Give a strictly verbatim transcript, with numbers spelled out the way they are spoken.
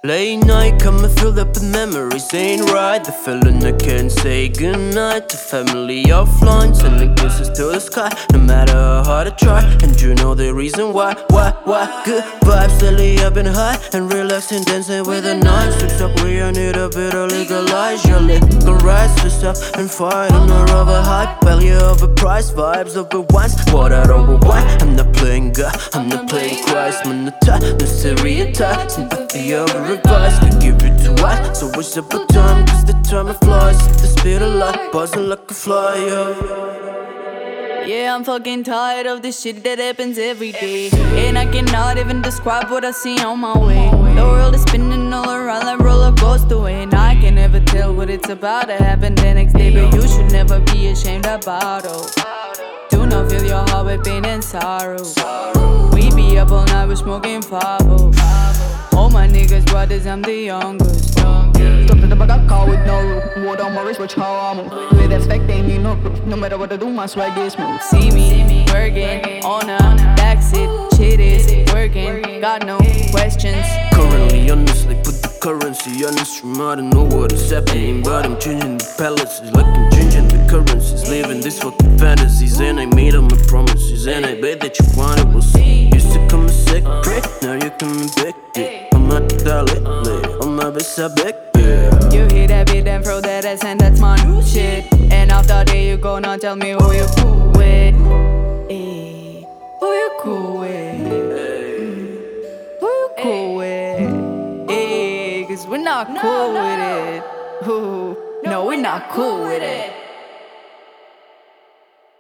Late night, coming filled up with memories, ain't right. The feeling I can't say goodnight to family offline, sending kisses to the sky, no matter how hard I try. And you know the reason why, why, why? Good vibes, lately I've been high and relaxing, dancing with the knives. Looks like we all need a bit of legalize. Your liquor rise to stop and fight on the rubber hype. Value over price, vibes over wines, water over wine. I'm not playing God, I'm not playing Christ. Monetize, no stereotype, sympathy over advice. Could give it to us, so it's about time, cause the time it flies at the speed of light, buzzing like a fly, yeah. Yeah, I'm fucking tired of this shit that happens every day, and I cannot even describe what I see on my way. The world is spinning all around like roller coaster, and I can never tell what it's about to happen the next day. But you should never be ashamed about it. Do not fill your heart with pain and sorrow. We be up all night, we're smoking five oh. All my niggas brothers, I'm the youngest. Stuck in the bag, I call with no roof. Word on my wrist, watch how I move. With respect, they need no proof. No matter what I do, my swag is smooth. See me working on a backseat, shit is working, got no questions. Currently, honestly, put the currency on the stream. I don't know what is happening, but I'm changing the palaces like I'm changing the currencies. Living these fucking fantasies, and I made all my promises, and I bet that you want it, we'll see. Used to come a secret, now you're coming back, yeah. I'm not the lately, I'm not beside back, yeah. You hear that beat and throw that ass, and that's my new shit. And after that you go, now tell me who you cool with. Ayy, who you cool with? Mm. Who you cool with? Ayy, cause we're not cool with it. Ooh, no, we're not cool with it.